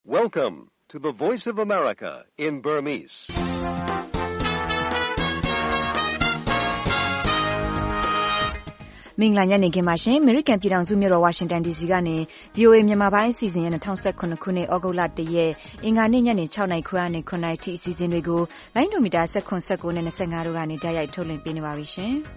Welcome to the Voice of America in Burmese. ။မင်္ဂလာညနေခင်းပါရှင်။ American ပြည်ထောင်စုမြို့တော် Washington DC ကနေ VOA မြန်မာပိုင်းအစီအစဉ်ရဲ့2019ခုနှစ်ဩဂုတ်လ1ရက်အင်္ဂါနေ့ညနေ6:00နာရီခွဲကနေ9:00နာရီထိအစီအစဉ်တွေကိုလိုင်းဒိုမီတာ19နဲ့25တို့ကနေတိုက်ရိုက်ထုတ်လွှင့်ပေးနေပါပြီရှင်။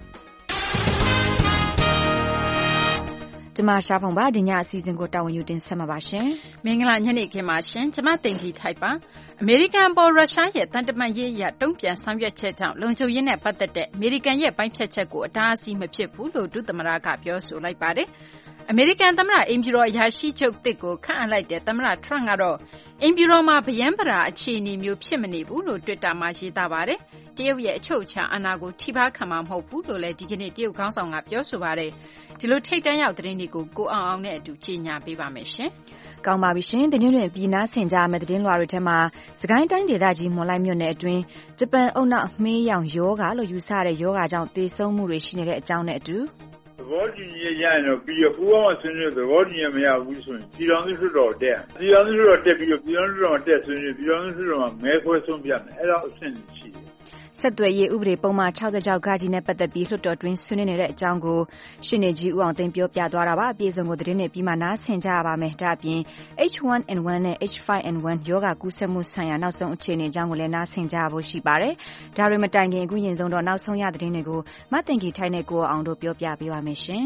ကျမရှားဖုံပါဒီညအစီအစဉ်ကိုတာဝန်ယူတင်ဆက်မှာပါရှင်။မင်္ဂလာညနေခင်းပါရှင်။ကျမတင်ကြီးထိုက်ပါ။အမေရိကန်ပေါ်ရုရှားရဲ့တန်တမန်ရေးရတုံ့ပြန်ဆောင်ရွက်ချက်ကြောင့်လုံခြုံရေးနဲ့ပတ်သက်တဲ့အမေရိကန်ရဲ့ပိုင်းဖြတ်ချက်ကိုအတားအဆီးမဖြစ်ဘူးလို့ဒုသမ္မတကပြောဆိုလိုက်ပါတယ်။အမေရိကန်သမ္မတအိမ်ဖြူတော်အရာရှိချုပ်တစ်ကိုခန့်အပ်လိုက်တဲ့သမ္မတထရန့်ကတော့အိမ်ဖြူတော်မှာဗျမ်းပရာအခြေအနေမျိုးဖြစ်မနေဘူးလို့တွစ်တာမှာရေးသားပါတယ်။တရုတ်ရဲ့အချုပ်အခြာအာဏာကိုထိပါခံမှာမဟုတ်ဘူးလို့လည်းဒီကနေ့တရုတ်ခေါင်းဆောင်ကပြောဆိုပါတယ်။ဒီလိုထိတ်တန့်ရောက်သတင်းတွေကိုကိုအောင်အောင်နဲ့အတူကြီးညာပေးပါမယ်ရှင်။ကောင်းပါပြီရှင်။သတင်းတွင်ပြည်နာဆင်ကြမယ့်သတင်းလွှာတွေထဲမှာစကိုင်းတိုင်းဒေသကြီးမွန်လိုက်မြို့နယ်အတွင်းဂျပန်အုပ်နောက်မေးရောင်ယောဂါလို့ယူဆတဲ့ယောဂါကြောင့်သေဆုံးမှုတွေရှိနေတဲ့အကြောင်းနဲ့အတူသဘောတူညီရရင်တော့ပြီးတော့ပူပေါင်းဆွေးနွေးသဘောတူညီမရဘူးဆိုရင်ပြည်တော်စုတော်တက်ပြည်တော်စုတော်တက်ပြီးတော့ပြည်တော်စုတော်တက်ဆွေးနွေးပြည်တော်စုတော်မှာမဲခွဲဆုံးပြမယ်အဲ့တော့အဆင့်ရှိတယ်ဆက်သွယ်ရေးဥပဒေပုံမှန်66 ကကြီးနဲ့ပတ်သက်ပြီးလွှတ်တော်တွင်းဆွေးနွေးနေတဲ့အကြောင်းကိုရှင်းနေကြီးဦးအောင်သိန်းပြောပြသွားတာပါအပြည့်စုံကိုသတင်းနဲ့ပြီးမှနားဆင်ကြရပါမယ်ဒါအပြင် H1N1 နဲ့ H5N1 ယောဂကူးစက်မှုဆိုင်ရာနောက်ဆုံးအခြေအနေအကြောင်းကိုလည်းနားဆင်ကြဖို့ရှိပါတယ်ဒါတွေမတိုင်ခင်အခုရင်ဆုံးတော့နောက်ဆုံးရသတင်းတွေကိုမသိင်္ဂီထိုက်နဲ့ကိုအောင်တို့ပြောပြပေးပါမယ်ရှင်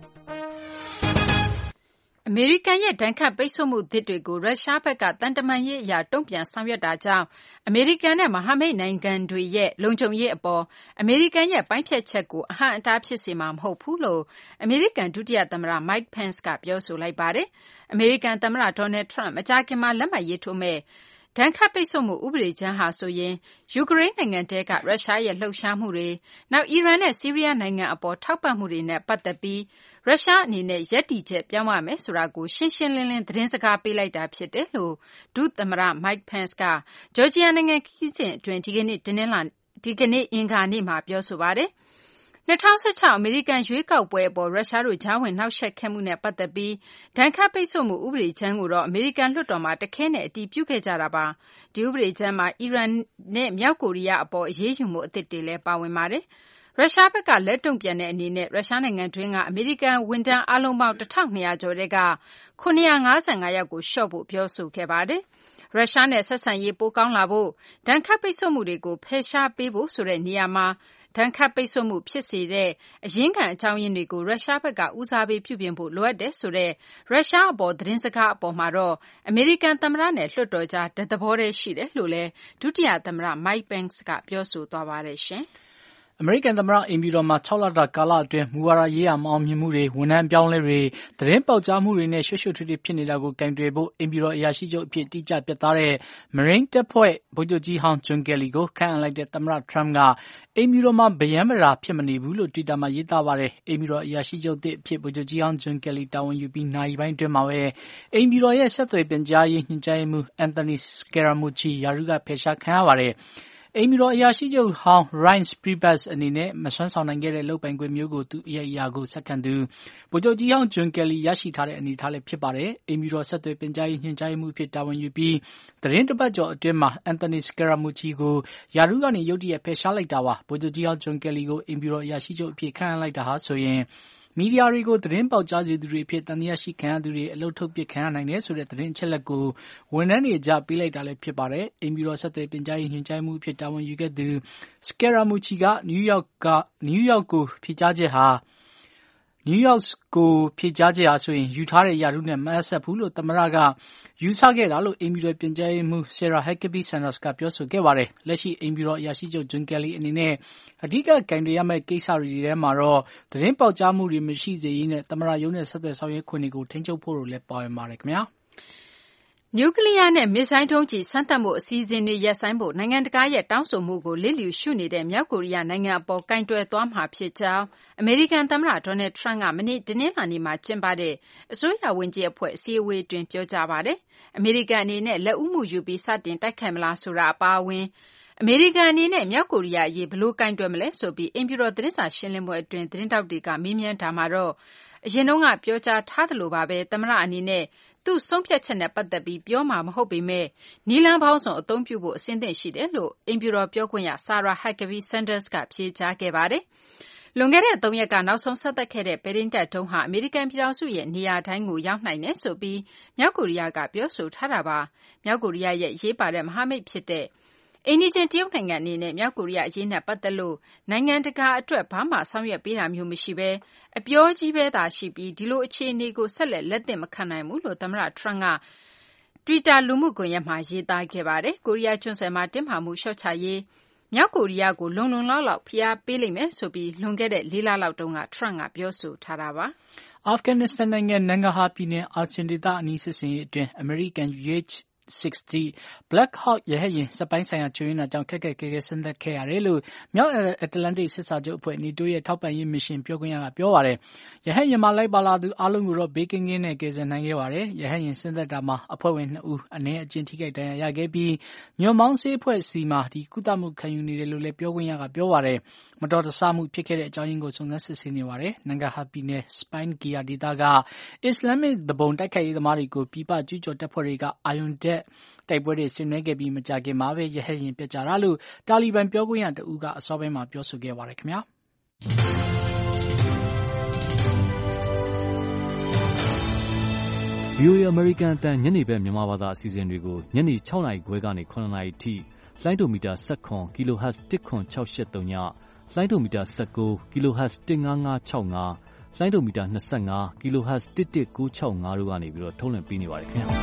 အမေရိကန်ရဲ့ဒဏ်ခတ်ပိတ်ဆို့မှုသစ်တွေကိုရုရှားဘက်ကတန်တမန်ရေးအရာတုံ့ပြန်ဆောင်ရွက်တာကြောင့်အမေရိကန်နဲ့မဟာမိတ်နိုင်ငံတွေရဲ့လုံခြုံရေးအပေါ်အမေရိကန်ရဲ့ပိုင်းဖြတ်ချက်ကိုအဟန့်အတားဖြစ်စေမှာမဟုတ်ဘူးလို့အမေရိကန်ဒုတိယသမ္မတ Mike Pence ကပြောဆိုလိုက်ပါတယ်။အမေရိကန်သမ္မတ Donald Trump မကြာခင်မှာလက်မှတ်ရေးထိုးမဲ့ဒဏ်ခတ်ပိတ်ဆို့မှုဥပဒေကြမ်းဟာဆိုရင်ယူကရိန်းနိုင်ငံတဲကရုရှားရဲ့လှုပ်ရှားမှုတွေနောက်အီရန်နဲ့ဆီးရီးယားနိုင်ငံအပေါ်ထောက်ပံ့မှုတွေနဲ့ပတ်သက်ပြီးရုရှားအနေနဲ့ရပ်တည်ချက်ပြောင်းရမယ်ဆိုတာကိုရှင်းရှင်းလင်းလင်းသတင်းစကားပေးလိုက်တာဖြစ်တယ်လို့ဒုသမ္မတ Mike Pence ကဂျော်ဂျီယာနိုင်ငံခရီးစဉ်အတွင်းဒီကနေ့အင်္ဂါနေ့မှာပြောဆိုပါတယ်။2016အမေရိကန်ရွေးကောက်ပွဲအပေါ်ရုရှားတို့ကြားဝင်နှောက်ယှက်ခဲ့မှုနဲ့ပတ်သက်ပြီးဒဏ်ခတ်ပိတ်ဆို့မှုဥပဒေကြမ်းကိုတော့အမေရိကန်လွှတ်တော်မှာတခဲနဲ့အတည်ပြုခဲ့ကြတာပါ။ဒီဥပဒေကြမ်းမှာအီရန်နဲ့မြောက်ကိုရီးယားအပေါ်အရေးယူမှုအသစ်တွေလည်းပါဝင်ပါတယ်။ရုရှားဘက်ကလက်တုံ့ပြန်တဲ့အနေနဲ့ရုရှားနိုင်ငံတွင်းကအမေရိကန်ဝန်ထမ်းအားလုံးပေါင်း1200ကျော်တဲ့က955ယောက်ကိုလျှော့ဖို့ပြောဆိုခဲ့ပါတယ်။ရုရှားနဲ့ဆက်ဆံရေးပိုကောင်းလာဖို့ဒဏ်ခတ်ပိတ်ဆို့မှုတွေကိုဖယ်ရှားပေးဖို့ဆိုတဲ့နေရာမှာဒဏ်ခတ်ပိတ်ဆို့မှုဖြစ်စေတဲ့အရင်းခံအကြောင်းရင်းတွေကိုရုရှားဘက်ကဦးစားပေးပြုပြင်ဖို့လိုအပ်တယ်ဆိုတဲ့ရုရှားအပေါ်သတင်းစကားအပေါ်မှာတော့အမေရိကန်သမ္မတနဲ့လွှတ်တော်ကြားသဘောတည်းရှိတယ်လို့လည်းဒုတိယသမ္မတ Mike Pence ကပြောဆိုသွားပါတယ်ရှင်။အမေရိကန်သမ္မတအိမ်ဖြူတော်မှာ6လတာကာလအတွင်းမူဝါဒရေးရာမအောင်မြင်မှုတွေဝန်ထမ်းပြောင်းလဲတွေသတင်းပေါက်ကြားမှုတွေနဲ့ရွှေ့ထွေးဖြစ်နေတာကိုကင်တွယ်ဖို့အိမ်ဖြူတော်အရာရှိချုပ်အဖြစ်တိကျပြတ်သားတဲ့ Marine တပ်ဖွဲ့ဗိုလ်ချုပ်ကြီးဟောင်း John Kelly ကိုခန့်အပ်လိုက်တဲ့သမ္မတ Trump ကအိမ်ဖြူတော်မှာဗျမ်းမရာဖြစ်မနေဘူးလို့ Twitter မှာရေးသားပါတယ်။အိမ်ဖြူတော်အရာရှိချုပ်အဖြစ်ဗိုလ်ချုပ်ကြီးဟောင်း John Kelly တာဝန်ယူပြီးနာရီပိုင်းအတွင်းမှာပဲအိမ်ဖြူတော်ရဲ့ဆက်သွယ်ပြန်ကြားရေးညွှန်ကြားရေးမှူး Anthony Scaramucci ရာထူးကဖယ်ရှားခံရပါတယ်။အိမ်ဖြူတော်အရာရှိချုပ်ဟောင်း Reince Priebus အနေနဲ့မစွမ်းဆောင်နိုင်ခဲ့တဲ့လုပ်ပိုင်ခွင့်မျိုးကိုသူ့ရဲ့အရာကိုဆက်ခံသူဗိုလ်ချုပ်ကြီးဟောင်း John Kelly ရရှိထားတဲ့အနေအထားလည်းဖြစ်ပါတယ်။အိမ်ဖြူတော်ဆက်သွယ်ပြန်ကြားရေးညွှန်ကြားရေးမှူးဖြစ်တာဝန်ယူပြီးသတင်းတစ်ပတ်ကျော်အတွင်းမှာ Anthony Scaramucci ကိုရာထူးကနေရုတ်တရက်ဖယ်ရှားလိုက်တာပါ။ဗိုလ်ချုပ်ကြီးဟောင်း John Kelly ကိုအိမ်ဖြူတော်အရာရှိချုပ်အဖြစ်ခန့်အပ်လိုက်တာဟာဆိုရင်မီဒီယာတွေကိုသတင်းပေါက်ကြားစေသူတွေအဖြစ်တန်တရားရှိခံရသူတွေအလုပ်ထုတ်ပစ်ခံရနိုင်တယ်ဆိုတဲ့သတင်းအချက်လက်ကိုဝန်ထမ်းတွေကြားပေးလိုက်တာလည်းဖြစ်ပါတယ်။အိမ်ဖြူတော်ဆက်သွယ်ပြန်ကြားရေးညွှန်ကြားမှုအဖြစ်တာဝန်ယူခဲ့သူ Scaramucci ကနယူးယောက်ကိုဖြေကြားချက်ဟာဆိုရင်ယူထားတဲ့ရာထူးနဲ့မဆက်ဘူးလို့သမ္မတကယူဆခဲ့တာလို့အိမ်ဖြူတော်ပြန်ကြားရေးမှူး Sarah Huckabee Sanders ကပြောဆိုခဲ့ပါတယ်။လက်ရှိအိမ်ဖြူတော်အရာရှိချုပ် John Kelly အနေနဲ့အဓိကကင်တွယ်ရမယ့်ကိစ္စတွေထဲမှာတော့သတင်းပေါက်ကြားမှုတွေမရှိစေရေးနဲ့သမ္မတရုံးနဲ့ဆက်သွယ်ဆောင်ရွက်ခွင့်တွေကိုထိန်းချုပ်ဖို့တို့လည်းပါဝင်ပါတယ်ခင်ဗျာ။နျူကလီးယားနဲ့မစ်ဇိုင်းဒုံးကျည်စမ်းသပ်မှုအစီအစဉ်တွေရပ်ဆိုင်းဖို့နိုင်ငံတကာရဲ့တောင်းဆိုမှုကိုလစ်လျူရှုနေတဲ့မြောက်ကိုရီးယားနိုင်ငံအပေါ်ကိုင်တွယ်သွားမှာဖြစ်ကြောင်းအမေရိကန်သမ္မတ Donald Trump ကမနေ့တနင်္လာနေ့မှာကျင်းပတဲ့အစိုးရဝန်ကြီးအဖွဲ့အစည်းအဝေးတွင်ပြောကြားပါတယ်။အမေရိကန်အနေနဲ့လက်ဦးမှုယူပြီးစတင်တိုက်ခိုက်မလားဆိုတာအပါအဝင်အမေရိကန်အနေနဲ့မြောက်ကိုရီးယားအရေးဘယ်လိုကိုင်တွယ်မလဲဆိုပြီးအိမ်ဖြူတော်သတင်းစာရှင်းလင်းပွဲအတွင်းသတင်းထောက်တွေကမေးမြန်းတာမှာတော့အရင်တုန်းကပြောကြားထားသလိုပါပဲသမ္မတအနေနဲ့သူ့ဆုံးဖြတ်ချက်နဲ့ပတ်သက်ပြီးပြောမှာမဟုတ်ပေမဲ့နီလန်ပေါင်းစုံအသုံးပြုဖို့အဆင်သင့်ရှိတယ်လို့အိမ်ဖြူတော်ပြောခွင့်ရ Sarah Huckabee Sanders ကဖြေကြားခဲ့ပါတယ်။လွန်ခဲ့တဲ့3ရက်ကနောက်ဆုံးဆက်သက်ခဲ့တဲ့ပဲရင်းတပ်ဒုံးဟာအမေရိကန်ပြည်ထောင်စုရဲ့နေရာတိုင်းကိုရောက်နိုင်တယ်ဆိုပြီးမြောက်ကိုရီးယားကပြောဆိုထားတာပါ။မြောက်ကိုရီးယားရဲ့ရေးပါတဲ့မဟာမိတ်ဖြစ်တဲ့အိန္ဒိယတရုတ်နိုင်ငံအနေနဲ့မြောက်ကိုရီးယားအရေးနဲ့ပတ်သက်လို့နိုင်ငံတကာအတွက်ဘာမှဆောင်ရွက်ပေးတာမျိုးမရှိဘဲအပြောကြီးပဲသာရှိပြီးဒီလိုအခြေအနေကိုဆက်လက်သင့်မခံနိုင်ဘူးလို့သမ္မတ Trump က Twitter လူမှုကွန်ရက်မှာရေးသားခဲ့ပါတယ်။ကိုရီးယားကျွန်းဆွယ်မှာတင်းမာမှုလျှော့ချရေးမြောက်ကိုရီးယားကိုလုံလုံလောက်လောက်ဖိအားပေးလိမ့်မယ်ဆိုပြီးလွန်ခဲ့တဲ့4 လလောက်တုန်းက Trump ကပြောဆိုထားတာပါ။အာဖဂန်နစ္စတန်နိုင်ငံနန်ဂါဟာပြည်နယ်အာချင်ဒေသအနီးစစ်စင်ရေးအတွင်းအမေရိကန် UH-60 Black Hawk ရဟတ်ယာဉ်စက်ပိုင်းဆိုင်ရာချို့ယွင်းတာကြောင့်ခက်ခက်ခဲခဲဆင်းသက်ခဲ့ရတယ်လို့မြောက်အတ္တလန္တိတ်စစ်စာချုပ်အဖွဲ့ NATO ရဲ့ထောက်ပံ့ရေးမစ်ရှင်ပြောခွင့်ရကပြောပါတယ်။ရဟတ်ယာဉ်မှာလိုက်ပါလာသူအားလုံးကိုတော့ဘေးကင်းကင်းနဲ့ကယ်ဆယ်နိုင်ခဲ့ပါတယ်။ရဟတ်ယာဉ်ဆင်းသက်တာမှာအဖွဲ့ဝင်2ဦးအနည်းအကျဉ်းထိခိုက်ဒဏ်ရာရခဲ့ပြီးညွန့်မောင်းဆေးအဖွဲ့စီမှာကုသမှုခံယူနေတယ်လို့လည်းပြောခွင့်ရကပြောပါတယ်။မတော်တဆမှုဖြစ်ခဲ့တဲ့အကြောင်းရင်းကိုစုံစမ်းစစ်ဆေးနေပါတယ်။နန်ဂါဟာပြည်နယ်စပိုင်းဂီယာဒေသကအစ္စလာမစ်သူပုန်တိုက်ခိုက်ရေးသမားတွေကိုပြည်ပကျူးကျော်တပ်ဖွဲ့တွေကအာယွန်တက်တိုက်ပွဲတွေဆင်နွှဲခဲ့ပြီးမကြာခင်မှာပဲရဟတ်ယာဉ်ပျက်ကျတာလို့တာလီဘန်ပြောခွင့်ရတဦးကအစောပိုင်းမှာပြောဆိုခဲ့ပါတယ်ခင်ဗျာ။ VOA American အတန်ညနေဘက်မြန်မာဘာသာအစီအစဉ်တွေကိုညနေ6နာရီခွဲကနေ9နာရီထိလိုင်းဒိုမီတာ17 kHz 10683ညလိုင်းဒိုမီတာ19 kHz 15565လိုင်းဒိုမီတာ25 kHz 11965တို့ကနေပြီးတော့ထုတ်လွှင့်ပေးနေပါတယ်ခင်ဗျာ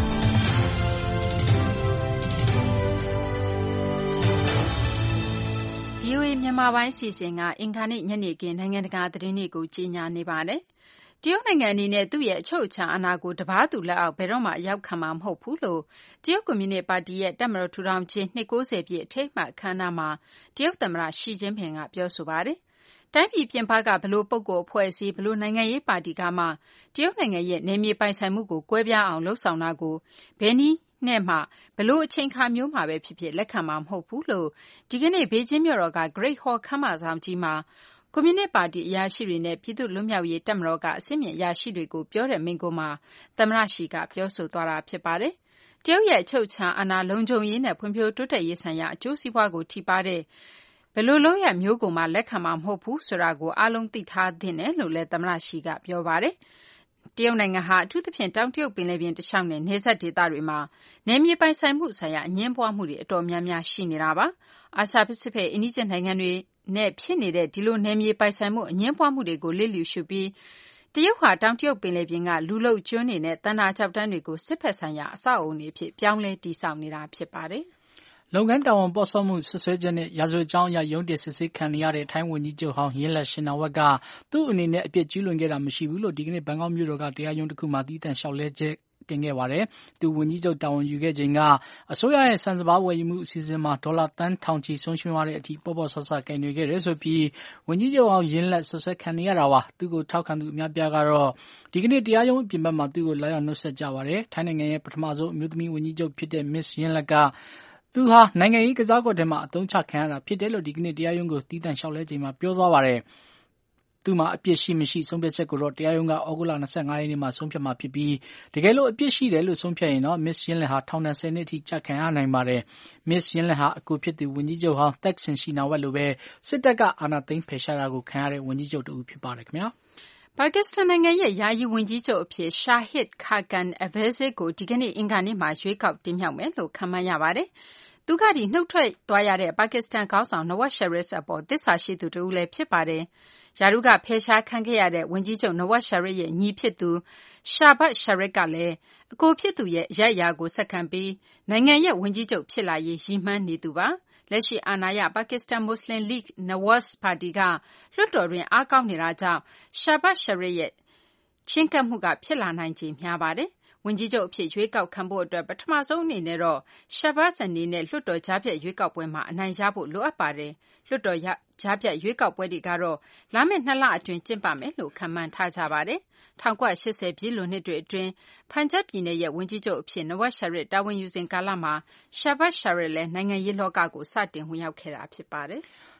VOA မြန်မာပိုင်းအစီအစဉ်ကအင်္ဂါနေ့ညနေခင်းနိုင်ငံတကာသတင်းတွေကိုကြီးညာနေပါတယ်။တရုတ်နိုင်ငံအနေနဲ့သူ့ရဲ့အချုပ်အခြာအာဏာကိုတပါးသူလက်အောက်ဘယ်တော့မှရောက်ခံမှာမဟုတ်ဘူးလို့တရုတ်ကွန်မြူနစ်ပါတီရဲ့တပ်မတော်ထူထောင်ခြင်းနှစ်90ပြည့်အထိမ်းအမှတ်အခမ်းအနားမှာတရုတ်သမ္မတရှီကျင်းပင်ကပြောဆိုပါတယ်။တိုင်းပြည်ပြင်ပကဘလို့ပုဂ္ဂိုလ်အဖွဲ့အစည်းဘလို့နိုင်ငံရေးပါတီကမှတရုတ်နိုင်ငံရဲ့နယ်မြေပိုင်ဆိုင်မှုကိုကွဲပြားအောင်လှုံ့ဆော်တာကိုဘယ်နည်းနဲ့မှဘလို့အချိန်ခါမျိုးမှာပဲဖြစ်ဖြစ်လက်ခံမှာမဟုတ်ဘူးလို့ဒီကနေ့ဘေကျင်းမြို့တော်က Great Hall ခမ်းမဆောင်ကြီးမှာကွန်မြူနစ်ပါတီအရာရှိတွေနဲ့ပြည်သူ့လွတ်မြောက်ရေးတပ်မတော်ကအစည်းအမြင့်အရာရှိတွေကိုပြောတဲ့မိန့်ခွန်းမှာသမ္မတရှီကပြောဆိုသွားတာဖြစ်ပါတယ်။တရုတ်ရဲ့အချုပ်အခြာအာဏာလုံခြုံရေးနဲ့ဖွံ့ဖြိုးတိုးတက်ရေးဆိုင်ရာအကျိုးစီးပွားကိုထိပါတဲ့ဘယ်လိုလုပ်ရမျိုးကိုမှလက်ခံမှာမဟုတ်ဘူးဆိုတာကိုအားလုံးသိထားသင့်တယ်လို့လည်းသမ္မတရှီကပြောပါတယ်။တရုတ်နိုင်ငံဟာအထူးသဖြင့်တောင်တရုတ်ပင်လယ်ပြင်တလျှောက်နဲ့နယ်စပ်ဒေသတွေမှာနယ်မြေပိုင်ဆိုင်မှုဆိုင်ရာအငြင်းပွားမှုတွေအတော်များများရှိနေတာပါ။အာရှပစိဖိတ်အိန္ဒိယနိုင်ငံတွေနဲ့ဖြစ်နေတဲ့ဒီလိုနယ်မြေပိုင်ဆိုင်မှုအငြင်းပွားမှုတွေကိုလစ်လျူရှုပြီးတရုတ်ဟာတောင်တရုတ်ပင်လယ်ပြင်ကလူလုပ်ကျွန်းတွေနဲ့တန်တာကျောက်တန်းတွေကိုစစ်ဖက်ဆိုင်ရာအဆောက်အအုံတွေအဖြစ်ပြောင်းလဲတည်ဆောက်နေတာဖြစ်ပါတယ်။လုပ်ငန်းတာဝန်ပေါ်ဆော့မှုဆွဆွဲချက်နဲ့ရာဇဝတ်ကြောင်းအရရုံးတင်စစ်ဆေးခံနေရတဲ့ထိုင်းဝန်ကြီးချုပ်ဟောင်းယင်းလက်ရှင်နာဝက်ကသူ့အနေနဲ့အပြစ်ကျူးလွန်ခဲ့တာမရှိဘူးလို့ဒီကနေ့ဘန်ကောက်မြို့တော်ကတရားရုံးတစ်ခုမှာသီးသန့်လျှောက်လဲချက်တင်ခဲ့ပါတယ်။သူဝန်ကြီးချုပ်တာဝန်ယူခဲ့ချိန်ကအစိုးရရဲ့စံစပါးဝယ်ယူမှုအစီအစဉ်မှာဒေါ်လာတန်းထောင်ချီဆုံးရှုံးရတဲ့အထိပေါ့ပေါ့ဆဆကင်တွေခဲ့တယ်ဆိုပြီးဝန်ကြီးချုပ်အောင်ရင်းလက်ဆွဆွဲခံနေရတာပါ။သူ့ကိုထောက်ခံသူအများပြားကတော့ဒီကနေ့တရားရုံးအပြင်ဘက်မှာသူ့ကိုလာရောက်နှုတ်ဆက်ကြပါတယ်။ထိုင်းနိုင်ငံရဲ့ပထမဆုံးအမျိုးသမီးဝန်ကြီးချုပ်ဖြစ်တဲ့ Miss ရင်းလက်ကသူဟာနိုင်ငံရေးကစားကွက်ထဲမှာအသုံးချခံရတာဖြစ်တယ်လို့ဒီကနေ့တရားရုံးကိုသီးသန့်လျှောက်လဲချိန်မှာပြောသွားပါတယ်။သူ့မှာအပြစ်ရှိမရှိဆုံးဖြတ်ချက်ကိုတော့တရားရုံးကဩဂုတ်လ25ရက်နေ့မှာဆုံးဖြတ်မှာဖြစ်ပြီးတကယ်လို့အပြစ်ရှိတယ်လို့ဆုံးဖြတ်ရင်တော့ Miss ရင်းလက်ဟာထောင်ဒဏ်10နှစ်အထိကျခံရနိုင်ပါတယ်။ Miss ရင်းလက်ဟာအကူဖြစ်သူဝန်ကြီးချုပ်ဟောင်းသက်ဆင်ရှိနာဝက်လိုပဲစစ်တပ်ကအာဏာသိမ်းဖယ်ရှားတာကိုခံရတဲ့ဝန်ကြီးချုပ်တူဖြစ်ပါတယ်ခင်ဗျာ။ပါကစ္စတန်နိုင်ငံရဲ့ယာယီဝန်ကြီးချုပ်အဖြစ် Shahid Khaqan Abazi ကိုဒီကနေ့အင်္ဂါနေ့မှာရွေးကောက်တင်မြှောက်မယ်လို့ခန့်မှန်းရပါတယ်။သူကနှုတ်ထွက်သွားရတဲ့ပါကစ္စတန်ခေါင်းဆောင် Nawaz Sharif အပေါ်သစ္စာရှိသူတဦးလည်းဖြစ်ပါတယ်။ရာထူးကဖယ်ရှားခံခဲ့ရတဲ့ဝန်ကြီးချုပ် Nawaz Sharif ရဲ့ညီဖြစ်သူ Shahbaz Sharif ကလည်းအကိုဖြစ်သူရဲ့အရိုက်အရာကိုဆက်ခံပြီးနိုင်ငံရဲ့ဝန်ကြီးချုပ်ဖြစ်လာရေးရည်မှန်းနေသူပါ။လက်ရှိအာဏာရပါကစ္စတန် Muslim League Nawaz ပါတီကလွှတ်တော်တွင်းအားကောင်းနေတာကြောင့် Shahbaz Sharif ရဲ့ချဉ်းကပ်မှုကဖြစ်လာနိုင်ခြေများပါတယ်။ဝန်ကြီးချုပ်အဖြစ်ရွေးကောက်ခံဖို့အတွက်ပထမဆုံးအနေနဲ့တော့ Shahbaz အနေနဲ့လွှတ်တော်ကြားဖြတ်ရွေးကောက်ပွဲမှာအနိုင်ရဖို့လိုအပ်ပါတယ်။လွှတ်တော်ကြားဖြတ်ရွေးကောက်ပွဲတွေကတော့လာမယ့်2လအတွင်းကျင်းပမယ်လို့ခန့်မှန်းထားကြပါတယ်။1980ပြည့်လွန်နှစ်တွေအတွင်းပန်ဂျပ်ပြည်နယ်ရဲ့ဝန်ကြီးချုပ်အဖြစ် Nawaz Sharif တာဝန်ယူစဉ်ကာလမှာ Shahbaz Sharif လည်းနိုင်ငံရေးလောကကိုစတင်ဝင်ရောက်ခဲ့တာဖြစ်ပါတယ်။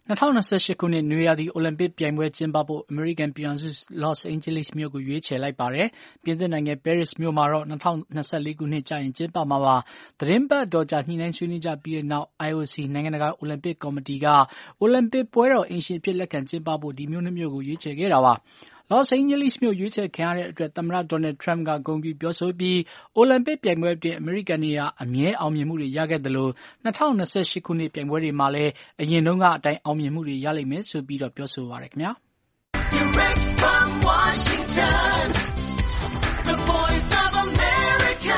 2028 ခုနှစ်နွေရာသီအိုလံပစ်ပြိုင်ပွဲကျင်းပဖို့အမေရိကန်ပြည်ထောင်စုလော့စ်အိန်ဂျလိစ်မြို့ကိုရွေးချယ်လိုက်ပါတယ်။ပြင်သစ်နိုင်ငံပဲရစ်မြို့မှာတော့2024ခုနှစ်ကျရင်ကျင်းပမှာပါ။သတင်းပတ်တော်ကြာညှိနှိုင်းဆွေးနွေးကြပြီးတဲ့နောက် IOC နိုင်ငံတကာအိုလံပစ်ကော်မတီကအိုလံပစ်ပွဲတော်အိမ်ရှင်အဖြစ်လက်ခံကျင်းပဖို့ဒီမြို့နှစ်မြို့ကိုရွေးချယ်ခဲ့တာပါ။ လော့စ်အိန်ဂျလိစ်မြို့ရွေးချယ်ခံရတဲ့အတွက်သမ္မတဒေါ်နယ်ထရမ့်ကဂုဏ်ပြုပြောဆိုပြီးအိုလံပစ်ပြိုင်ပွဲအတွင်းအမေရိကန်တွေဟာအမြဲအောင်မြင်မှုတွေရခဲ့သလို2028ခုနှစ်ပြိုင်ပွဲတွေမှာလည်းအရင်တုန်းကအတိုင်းအောင်မြင်မှုတွေရလိမ့်မယ်ဆိုပြီးပြောဆိုပါတယ်ခင်ဗျာ။ Direct from Washington, the Voice of America,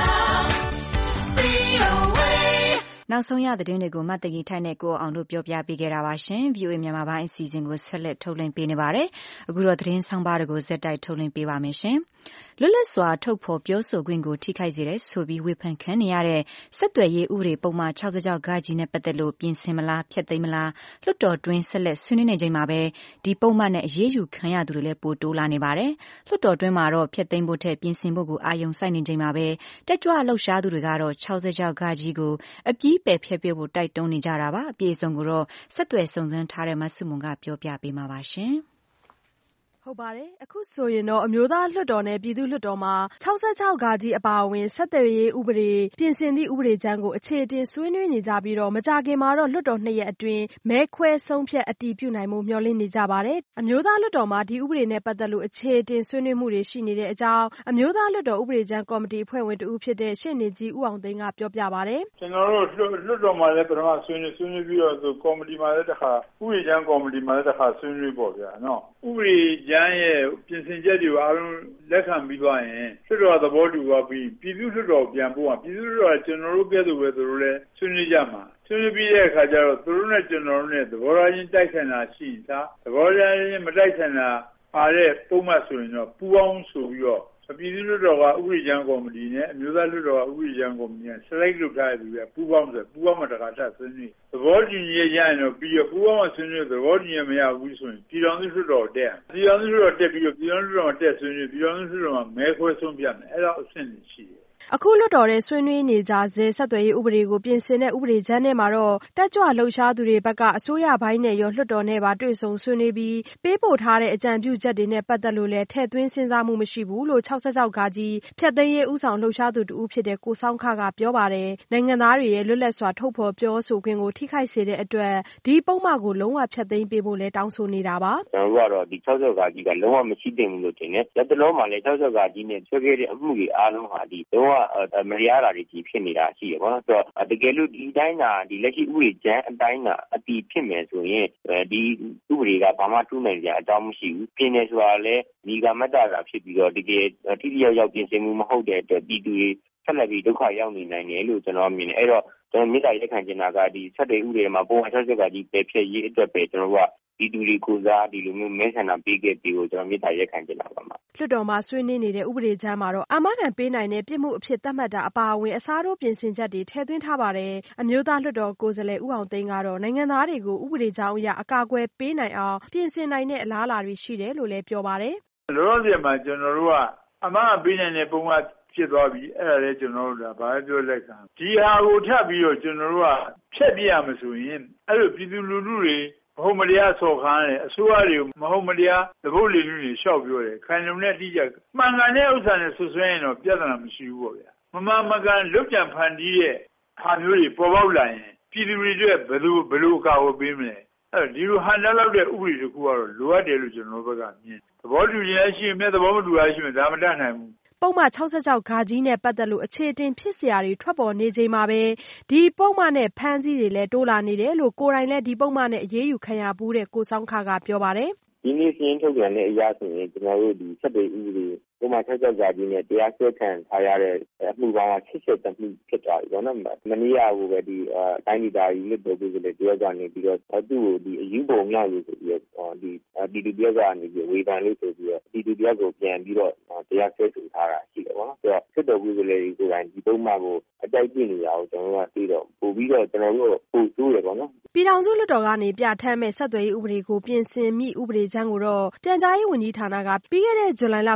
VOA နောက်ဆုံးရသတင်းတွေကိုမတ်တကြီးထိုက်နဲ့ကိုအောင်တို့ပြောပြပေးခဲ့တာပါရှင်။ VOA မြန်မာပိုင်းအစီအစဉ်ကိုဆက်လက်ထုတ်လွှင့်ပေးနေပါတယ်။အခုတော့သတင်းဆောင်ပါတွေကိုဇက်တိုက်ထုတ်လွှင့်ပေးပါမယ်ရှင်။လွတ်လပ်စွာထုတ်ဖော်ပြောဆိုခွင့်ကိုထိခိုက်စေတဲ့ဆိုပြီးဝေဖန်ခံနေရတဲ့ဆက်သွယ်ရေးဥပဒေပုံမှန်66ဂကြီးနဲ့ပတ်သက်လို့ပြင်ဆင်မလားဖျက်သိမ်းမလားလွှတ်တော်တွင်းဆက်လက်ဆွေးနွေးနေချိန်မှာပဲဒီပုံမှန်နဲ့အရေးယူခံရသူတွေလည်းပိုတိုးလာနေပါတယ်။လွှတ်တော်တွင်းမှာတော့ဖျက်သိမ်းဖို့ထက်ပြင်ဆင်ဖို့ကိုအာရုံစိုက်နေချိန်မှာပဲတက်ကြွလှုပ်ရှားသူတွေကတော့66ဂကြီးကိုအပြီးပယ်ဖျက်ပေးဖို့တိုက်တွန်းနေကြတာပါ။အပြည့်အစုံကိုတော့ဆက်သွယ်စုံစမ်းထားတဲ့မဆုမွန်ကပြောပြပေးမှာပါရှင်။ဟုတ်ပါတယ်အခုဆိုရင်တော့အမျိုးသားလွှတ်တော်နဲ့ပြည်သူ့လွှတ်တော်မှာ66ဂကြီးအပါအဝင်ဆက်သွယ်ရေးဥပဒေပြင်ဆင်သည့်ဥပဒေကြမ်းကိုအခြေအတင်ဆွေးနွေးနေကြပြီးတော့မကြာခင်မှာတော့လွှတ်တော်2ရက်အတွင်းမဲခွဲဆုံးဖြတ်အတည်ပြုနိုင်မှုမျှော်လင့်နေကြပါတယ်အမျိုးသားလွှတ်တော်မှာဒီဥပဒေနဲ့ပတ်သက်လို့အခြေအတင်ဆွေးနွေးမှုတွေရှိနေတဲ့အကြောင်းအမျိုးသားလွှတ်တော်ဥပဒေကြမ်းကော်မတီအဖွဲ့ဝင်တဦးဖြစ်တဲ့ရှေ့နေကြီးဦးအောင်သိန်းကပြောပြပါတယ်ကျွန်တော်တို့လွှတ်တော်မှာလည်းပထမဆွေးနွေးပြီးတော့ကော်မတီမှာလည်းတစ်ခါဥပဒေကြမ်းကော်မတီမှာလည်းတစ်ခါဆွေးနွေးပေါ့ဗျာနော်ဥပဒေကြမ်းရဲ့ပြင်ဆင်ချက်တွေအားလုံးလက်ခံပြီးသွားရင်လွှတ်တော်သဘောတူသွားပြီးပြည်သူ့လွှတ်တော်ပြန်ပို့မှာပြည်သူ့လွှတ်တော်ကကျွန်တော်တို့ကဲ့သို့ပဲသူတို့လည်းဆွေးနွေးကြမှာဆွေးနွေးပြီးတဲ့အခါကျတော့သူတို့နဲ့ကျွန်တော်တို့နဲ့သဘောထားချင်းတိုက်ဆိုင်တာရှိတာသဘောထားချင်းမတိုက်ဆိုင်တာအားတဲ့ပုံမှန်ဆိုရင်တော့ပူပေါင်းဆိုပြီးတော့ပြည်သူ့လွှတ်တော်ကဥပဒေကြမ်းကော်မတီနဲ့အမျိုးသားလွှတ်တော်ကဥပဒေကြမ်းကော်မတီနဲ့ select လုပ်ထားတဲ့သူကပူပေါင်းမှာတခါထပ်ဆွေးနွေးသဘောတူညီရရင်တော့ပြီးတော့ပူပေါင်းမှာဆွေးနွေးသဘောတူညီမရဘူးဆိုရင်ပြည်တော်စုလွှတ်တော်တက်ပြည်တော်စုလွှတ်တော်တက်ပြီးတော့ပြည်တော်စုလွှတ်တော်တက်ဆွေးနွေးပြည်တော်စုလွှတ်တော်မှာမဲခွဲဆုံးဖြတ်မယ်အဲ့တော့အဆင့်ကြီးရှိတယ်အခုလွှတ်တော်ထဲဆွေးနွေးနေကြဆဲဆက်သွယ်ရေးဥပဒေကိုပြင်ဆင်တဲ့ဥပဒေကြမ်းထဲမှာတော့တက်ကြွလှုပ်ရှားသူတွေဘက်ကအစိုးရဘိုင်းနဲ့ရောလွှတ်တော်နဲ့ပါတွေ့ဆုံဆွေးနွေးပြီးပေးပို့ထားတဲ့အကြံပြုချက်တွေနဲ့ပတ်သက်လို့လည်းထည့်သွင်းစဉ်းစားမှုမရှိဘူးလို့66ဂကြီးဖျက်သိမ်းရေးဦးဆောင်လှုပ်ရှားသူတဦးဖြစ်တဲ့ကိုဆောင်းခကပြောပါတယ်နိုင်ငံသားတွေရဲ့လွတ်လပ်စွာထုတ်ဖော်ပြောဆိုခွင့်ကိုထိခိုက်စေတဲ့အတွက်ဒီပုံမှန်ကိုလုံးဝဖျက်သိမ်းပေးဖို့လည်းတောင်းဆိုနေတာပါကျွန်တော်တို့ကတော့ဒီ66ဂကြီးကလုံးဝမရှိသင့်ဘူးလို့ထင်တယ်လက်တလုံးမှာလည်း66ဂကြီးနဲ့ဆွဲခဲ့တဲ့အမှုတွေအားလုံးဟာဒီလုံးဝမရတာတွေကြီးဖြစ်နေတာရှိတယ်ပေါ့နော်ဆိုတော့တကယ်လို့ဒီတိုင်းသာဒီလက်ရှိဥပဒေကြမ်းအတိုင်းသာအတည်ဖြစ်မယ်ဆိုရင်ဒီဥပဒေကဘာမှထူးနိုင်ကြအကြောင်းမရှိဘူးပြင်နေဆိုတာလည်းဒီကမတ္တတာဖြစ်ပြီးတော့တကယ်ထိထိရောက်ပြင်ဆင်မှုမဟုတ်တဲ့အတွက်ပြည်သူတွေဆက်လက်ပြီးဒုက္ခရောက်နေနိုင်တယ်လို့ကျွန်တော်မြင်တယ်အဲ့တော့ကျွန်တော်မြေတားရက်ခံကျင်တာကဒီဆက်တဲ့ဥပဒေမှာပုံမှန်66ကကြီးပဲဖြစ်ရေးအတွက်ပဲကျွန်တော်တို့ကဒီတူတွေကိုစားဒီလိုမျိုးမဲဆန္ဒပေးခဲ့ပြီးကိုကျွန်တော်မြေတားရက်ခံကျင်တာပါမှာလွှတ်တော်မှာဆွေးနွေးနေတဲ့ဥပဒေကြမ်းမှာတော့အာမခံပေးနိုင်တဲ့ပြစ်မှုအဖြစ်သတ်မှတ်တာအပါအဝင်အစားထိုးပြင်ဆင်ချက်တွေထည့်သွင်းထားပါတယ်အမျိုးသားလွှတ်တော်ကိုယ်စားလှယ်ဦးအောင်သိန်းကတော့နိုင်ငံသားတွေကိုဥပဒေကြောင်းအရအကာအကွယ်ပေးနိုင်အောင်ပြင်ဆင်နိုင်တဲ့အလားအလာတွေရှိတယ်လို့လည်းပြောပါတယ်လောလောဆယ်မှာကျွန်တော်တို့ကအမပေးနိုင်တဲ့ပုံမှန်ဖြစ်သွားပြီအဲ့ဒါလည်းကျွန်တော်တို့ကဘာပြောလက်ခံဒီဟာကိုထပ်ပြီးတော့ကျွန်တော်တို့ကဖြတ်ပြရမဆိုရင်အဲ့လိုပြည်သူလူထုတွေမဟုတ်မတရားဆော်ခမ်းတယ်အစိုးရတွေမဟုတ်မတရားသဘုတ်လေလူတွေရှောက်ပြောတယ်ခိုင်လုံတဲ့အတိအကျမှန်ကန်တဲ့ဥစ္စာနဲ့ဆွဆွဲရင်တော့ပြဿနာမရှိဘူးပေါ့ဗျာမမှန်မကန်လွတ်ကြံဖန်တီးတဲ့ဟာမျိုးတွေပေါ်ပေါက်လာရင်ပြည်သူတွေအတွက်ဘယ်လိုအကာအကွယ်ပေးမလဲအဲ့ဒီလိုဟန်လောက်တဲ့ဥပဒေတစ်ခုကတော့လိုအပ်တယ်လို့ကျွန်တော်တို့ဘက်ကမြင်သဘောတူရင်ရှိရင်သဘောမတူရရှိရင်ဒါမတတ်နိုင်ဘူးပုံမှန်66ဂကြီးနဲ့ပတ်သက်လို့အခြေအတင်ဖြစ်เสียတွေထွက်ပေါ်နေချိန်မှာပဲဒီပုံမှန်နဲ့ဖမ်းဆီးတွေလည်းတိုးလာနေတယ်လို့ကိုယ်တိုင်လည်းဒီပုံမှန်နဲ့အရေးယူခံရဘူးတဲ့ကိုဆောင်းခကပြောပါတယ်ဒီနေ့စီးရင်ထုတ်ပြန်တဲ့အရာဆိုရင်ကျွန်တော်တို့ဒီဆက်တွေဥပဒေပုံမှန်66ဂကြီးနဲ့တရားစွဲခံထားရတဲ့အမှုပေါင်း80တမှုဖြစ်သွားပြီပေါ့နော်မနေ့ကဟိုပဲဒီတိုင်းဒေသကြီးလွတ်တော်ကိုလည်းတရားကနေပြီးတော့သူ့ကိုဒီအယူပုံမြောက်လို့ဆိုပြီးတော့ဒီဒီတရားကနေပြီးဝေဖန်လို့ဆိုပြီးတော့ဒီတရားကိုပြန်ပြီးတော့တရားစွဲဆိုထားတာရှိတယ်ပေါ့နော်ဆိုတော့လွတ်တော်ကိုလည်းဒီကိုယ်တိုင်ဒီပုံမှန်ကိုအတိုက်ပြနေရအောင်ကျွန်တော်တို့ကပြီးတော့ပို့ပြီးတော့ကျွန်တော်တို့ပို့ဆိုးတယ်ပေါ့နော်ပြည်ထောင်စုလွှတ်တော်ကနေပြဋ္ဌာန်းမဲ့ဆက်သွယ်ရေးဥပဒေကိုပြင်ဆင်မိဥပဒေကြမ်းကိုတော့ပြန်ကြားရေးဝန်ကြီးဌာနကပြီးခဲ့တဲ့ဇူလိုင်လ9ရက်နေ့က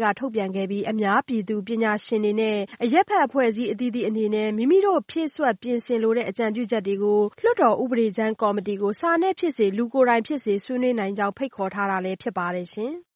ကထုတ်ပြန်ခဲ့ပြီးအများပြည်သူပညာရှင်တွေနဲ့အရက်ဖက်အဖွဲ့အစည်းအသီးသီးအနေနဲ့မိမိတို့ဖြည့်စွက်ပြင်ဆင်လိုတဲ့အကြံပြုချက်တွေကိုလွှတ်တော်ဥပဒေကြမ်းကော်မတီကိုစာနဲ့ဖြစ်စေလူကိုယ်တိုင်ဖြစ်စေဆွေးနွေးနိုင်ကြောင်းဖိတ်ခေါ်ထားတာလည်းဖြစ်ပါတယ်ရှင်။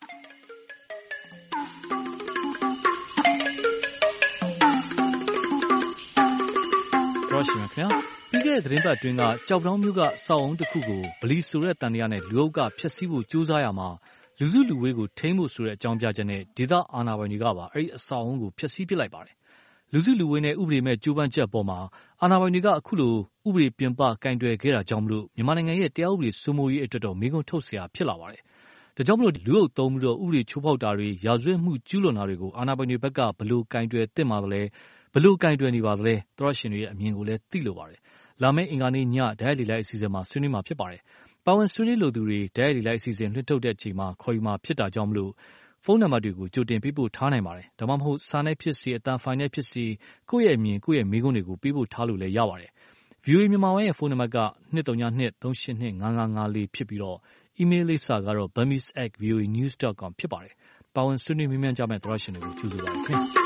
ရောရှိမြခင်ပြီးခဲ့တဲ့သတင်းပတ်အတွင်းကကြောက်တောင်းမျိုးကစောက်အုံတစ်ခုကိုဗလီဆိုတဲ့တန်တရားနဲ့လူအုပ်ကဖျက်ဆီးဖို့ကြိုးစားရမှာလူစုလူဝေးကိုထိန်းဖို့ဆိုတဲ့အကြောင်းပြချက်နဲ့ဒေသအာဏာပိုင်တွေကပါအဲ့ဒီအစောက်အုံကိုဖျက်ဆီးပစ်လိုက်ပါတယ်။လူစုလူဝေးနဲ့ဥပဒေမဲ့ကြိုးပမ်းချက်အပေါ်မှာအာဏာပိုင်တွေကအခုလိုဥပဒေပြင်ပကင်တွယ်ခဲ့တာကြောင့်မလို့မြန်မာနိုင်ငံရဲ့တရားဥပဒေစိုးမိုးရေးအတွက်တော့မေးခွန်းထုတ်เสียဖြစ်လာပါတယ်။ဒါကြောင့်မလို့လူအုပ်သုံးပြီးတော့ဥပဒေချိုးဖောက်တာတွေရာဇဝတ်မှုကျူးလွန်တာတွေကိုအာဏာပိုင်တွေဘက်ကဘလို့ကင်တွယ်သင့်ပါသလဲဘလို့ကင်တွယ်နေပါသလဲသရရှင်တွေရဲ့အမြင်ကိုလည်းသိလိုပါတယ်။လာမယ့်အင်္ဂါနေ့ညဒိုင်လီလိုက်အစီအစဉ်မှာဆွေးနွေးမှာဖြစ်ပါတယ်။ပါဝင်ဆွေးနွေးလိုသူတွေဒိုင်လီလိုက်အစီအစဉ်လွှင့်ထုတ်တဲ့အချိန်မှာခေါ်ယူမှာဖြစ်တာကြောင့်မလို့ဖုန်းနံပါတ်တွေကိုကြိုတင်ပေးပို့ထားနိုင်ပါတယ်။ဒါမှမဟုတ်စာနဲ့ဖြစ်စေအတန်ဖိုင်နဲ့ဖြစ်စေကိုယ့်ရဲ့အမြင်ကိုယ့်ရဲ့မေးခွန်းတွေကိုပေးပို့ထားလို့လည်းရပါတယ်။ VOA မြန်မာပိုင်းရဲ့ဖုန်းနံပါတ်က232382554ဖြစ်ပြီးတော့အီးမေးလ်လိပ်စာကတော့ burmese@voanews.com ဖြစ်ပါတယ်။ပါဝင်ဆွေးနွေးမေးမြန်းကြမယ့်သရရှင်တွေကိုကျေးဇူးပါခင်ဗျာ။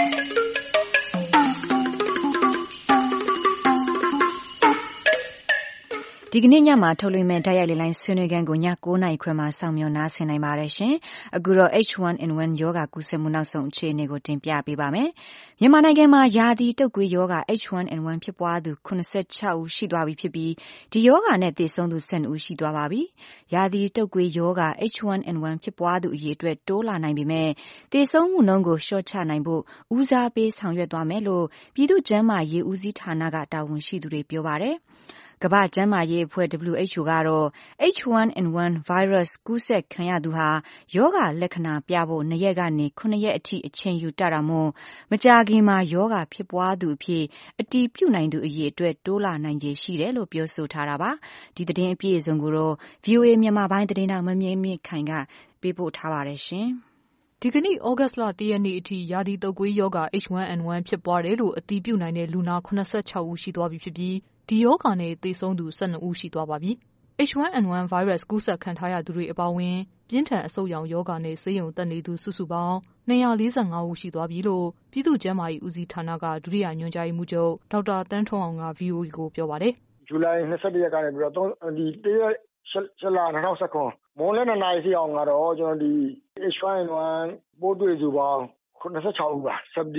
ဒီကနေ့ညမှာထုတ်လွှင့်မဲ့ဓာတ်ရိုက်လိုင်းဆွေးနွေးခန်းကိုည9:00 နာရီခွဲမှာစောင့်မျှော်နားဆင်နိုင်ပါတယ်ရှင်။အခုတော့ H1N1 ရောဂါကူးစက်မှုနောက်ဆုံးအခြေအနေကိုတင်ပြပေးပါမယ်။မြန်မာနိုင်ငံမှာရာသီတုပ်ကွေးရောဂါ H1N1 ဖြစ်ပွားသူ86ဦးရှိသွားပြီဖြစ်ပြီးဒီရောဂါနဲ့သေဆုံးသူ12ဦးရှိသွားပါပြီ။ရာသီတုပ်ကွေးရောဂါ H1N1 ဖြစ်ပွားသူအရေအတွက်တိုးလာနိုင်ပေမဲ့သေဆုံးမှုနှုန်းကိုလျှော့ချနိုင်ဖို့ဦးစားပေးဆောင်ရွက်သွားမယ်လို့ပြည်သူ့ကျန်းမာရေးဦးစီးဌာနကတာဝန်ရှိသူတွေပြောပါတယ်။ကမ္ဘာ့ကျန်းမာရေးအဖွဲ့ WHO ကတော့ H1N1 virus ကူးစက်ခံရသူဟာရောဂါလက္ခဏာပြဖို့2ရက်ကနေ9ရက်အထိအချိန်ယူတတ်တာမို့မကြာခင်မှာရောဂါဖြစ်ပွားသူအဖြစ်အတည်ပြုနိုင်သူအရေအတွက်တိုးလာနိုင်ခြေရှိတယ်လို့ပြောဆိုထားတာပါ။ဒီသတင်းအပြည့်အစုံကိုတော့ VOA မြန်မာပိုင်းသတင်းထောက်မမြင့်မြင့်ခိုင်ကပေးပို့ထားပါတယ်ရှင်။ဒီကနေ့ဩဂတ်လ1ရက်နေ့အထိရာသီတုပ်ကွေးရောဂါ H1N1 ဖြစ်ပွားတယ်လို့အတည်ပြုနိုင်တဲ့လူနာ86ဦးရှိသွားပြီဖြစ်ပြီးဒီရောဂါနဲ့သေဆုံးသူ12ဦးရှိသွားပါပြီ။ H1N1 virus ကူးစက်ခံထားရသူတွေအပါအဝင်ပြင်းထန်အဆုတ်ရောင်ရောဂါနဲ့ဆေးရုံတက်နေသူစုစုပေါင်း245ဦးရှိသွားပြီလို့ပြည်သူ့ကျန်းမာရေးဦးစီးဌာနကဒုတိယညွှန်ကြားရေးမှူးချုပ်ဒေါက်တာတန်းထွန်းအောင်က VOA ကိုပြောပါတယ်။ဇူလိုင်21ရက်ကနေပြီးတော့ဒီ1ရက်7လ2019မိုးလယ်2နာရီစီအောင်ကတော့ကျွန်တော်ဒီ H1N1 ပိုးတွေ့သူပေါင်း86ဦးပါ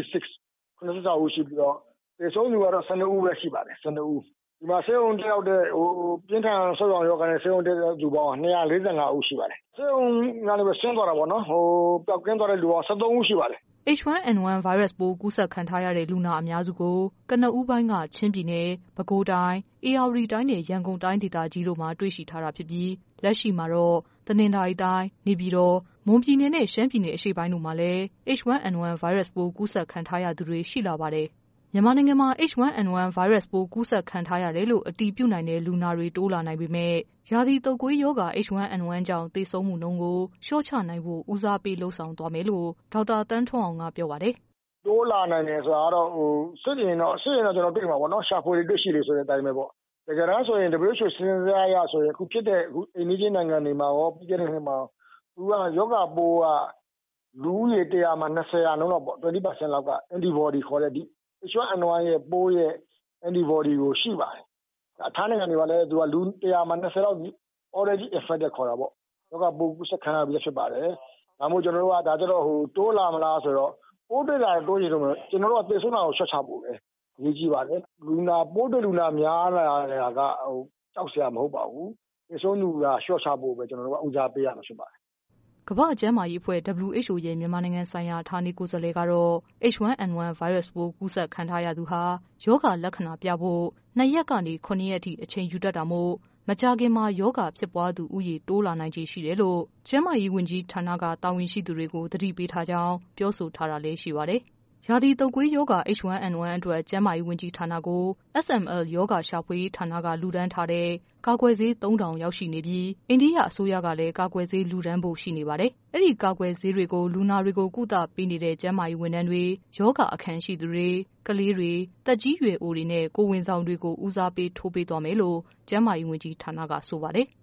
76ဦးရှိပြီးတော့သေဆုံးသူကတော့12ဦးပဲရှိပါတယ်12ဦးဒီမှာဆေးရုံတက်ရောက်တဲ့ပြင်းထန်ဆုတ်ဆောင်ရောဂါနဲ့ဆေးရုံတက်ရောက်သူပေါင်း245ဦးရှိပါတယ်ဆေးရုံကနေပဲဆင်းသွားတာပေါ့နော်ပျောက်ကင်းသွားတဲ့လူပေါင်း73ဦးရှိပါတယ် H1N1 virus ပိုးကူးစက်ခံထားရတဲ့လူနာအများစုကိုကနဦးပိုင်းကချင်းပြည်နယ်၊ပဲခူးတိုင်း၊ဧရာဝတီတိုင်းနဲ့ရန်ကုန်တိုင်းဒေသကြီးတို့မှာတွေ့ရှိထားတာဖြစ်ပြီးလက်ရှိမှာတော့တနင်္သာရီတိုင်း၊နေပြည်တော်၊မွန်ပြည်နယ်နဲ့ရှမ်းပြည်နယ်အရှေ့ပိုင်းတို့မှာလည်း H1N1 virus ပိုးကူးစက်ခံထားရသူတွေရှိလာပါတယ်။မြန်မာနိုင်ငံမှာ H1N1 virus ပိုးကူးစက်ခံထားရတယ်လို့အတည်ပြုနိုင်တဲ့လူနာတွေတိုးလာနိုင်ပေမဲ့ရာသီတုပ်ကွေးရောဂါ H1N1 ကြောင့်သေဆုံးမှုနှုန်းကိုလျှော့ချနိုင်ဖို့ဦးစားပေးလှုံ့ဆော်သွားမယ်လို့ဒေါက်တာတန်းထွန်းအောင်ကပြောပါတယ်။တိုးလာနိုင်တယ်ဆိုတာတော့စစ်ရင်တော့ကျွန်တော်တွေ့မှာပေါ့နော်ရှာဖွေတွေ့ရှိလို့ဆိုတဲ့အတိုင်းပဲပေါ့။တကယ်တမ်းဆိုရင် WHO စဉ်းစားရဆိုရင်အခုဖြစ်တဲ့အိန္ဒိယနိုင်ငံတွေမှာရောပြီးခဲ့တဲ့နှစ်မှာသူကယောဂပိုးကလူဦးရေ100မှာ20%လောက်ပေါ့ 20% လောက်က antibody ခေါ်တဲ့ဒီH1N1 ရဲ့ပိုးရဲ့ antibody ကိုရှိပါတယ်။အခြားနိုင်ငံတွေကလည်းသူကလူ100မှာ20လောက် already infected ခေါ်တာပေါ့။ယောဂပိုးကူးစက်ခံရပြီးဖြစ်ပါတယ်။ဒါမှမဟုတ်ကျွန်တော်တို့ကဒါကြတော့တိုးလာမလားဆိုတော့ပိုးတွေ့လာတိုးရင်တော့ကျွန်တော်တို့ကသေဆုံးတာကိုရှော့ချဖို့ပဲအရေးကြီးပါတယ်။လူနာပိုးတွေ့လူနာများလာတာကကြောက်စရာမဟုတ်ပါဘူး။သေဆုံးသူကရှော့ချဖို့ပဲကျွန်တော်တို့ကဦးစားပေးရမှာဖြစ်ပါတယ်ကမ္ဘာ့ကျန်းမာရေးအဖွဲ့ WHO ရဲ့မြန်မာနိုင်ငံဆိုင်ရာဌာနေကိုယ်စားလှယ်ကတော့ H1N1 virus ပိုးကူးစက်ခံထားရသူဟာယောဂလက္ခဏာပြဖို့2ရက်ကနေ9ရက်အထိအချိန်ယူတတ်တာမို့မကြာခင်မှာယောဂဖြစ်ပွားသူဦးရေတိုးလာနိုင်ခြေရှိတယ်လို့ကျန်းမာရေးဝန်ကြီးဌာနကတာဝန်ရှိသူတွေကိုသတိပေးထားကြောင်းပြောဆိုထားတာလည်းရှိပါတယ်။ရာသီတုပ်ကွေးရောဂါ H1N1 အတွက်ကျန်းမာရေးဝန်ကြီးဌာနကို SML ရောဂါရှာဖွေရေးဌာနကလူဒန်းထားတဲ့ကာကွယ်ဆေး3000ရောက်ရှိနေပြီးအိန္ဒိယအစိုးရကလည်းကာကွယ်ဆေးလူဒန်းဖို့ရှိနေပါတယ်။အဲ့ဒီကာကွယ်ဆေးတွေကိုလူနာတွေကိုကုသပေးနေတဲ့ကျန်းမာရေးဝန်ထမ်းတွေယောဂအခမ်းရှိသူတွေကလေးတွေတက်ကြီးရွယ်အိုတွေနဲ့ကိုယ်ဝန်ဆောင်တွေကိုဦးစားပေးထိုးပေးသွားမယ်လို့ကျန်းမာရေးဝန်ကြီးဌာနကဆိုပါတယ်။